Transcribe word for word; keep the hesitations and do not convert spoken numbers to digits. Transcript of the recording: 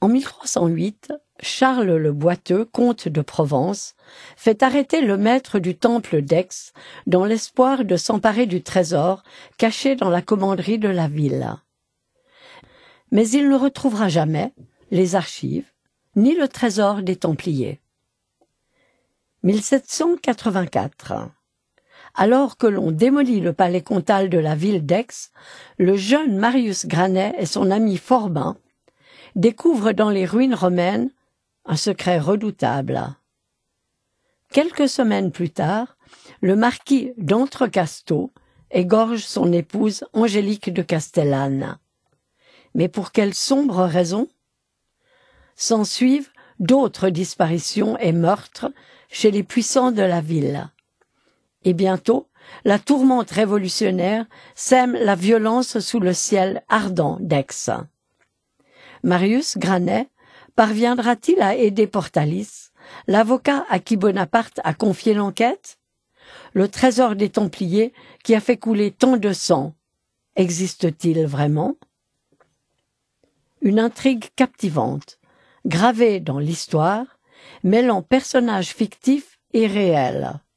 En mille trois cent huit, Charles le Boiteux, comte de Provence, fait arrêter le maître du temple d'Aix dans l'espoir de s'emparer du trésor caché dans la commanderie de la ville. Mais il ne retrouvera jamais les archives ni le trésor des Templiers. mille sept cent quatre-vingt-quatre. Alors que l'on démolit le palais comtal de la ville d'Aix, le jeune Marius Granet et son ami Forbin découvrent dans les ruines romaines un secret redoutable. Quelques semaines plus tard, le marquis d'Entrecasteaux égorge son épouse Angélique de Castellane. Mais pour quelle sombre raison? S'ensuivent d'autres disparitions et meurtres chez les puissants de la ville. Et bientôt, la tourmente révolutionnaire sème la violence sous le ciel ardent d'Aix. Marius Granet parviendra-t-il à aider Portalis, l'avocat à qui Bonaparte a confié l'enquête? Le trésor des Templiers qui a fait couler tant de sang, existe-t-il vraiment? Une intrigue captivante, gravée dans l'histoire, mêlant personnages fictifs et réels.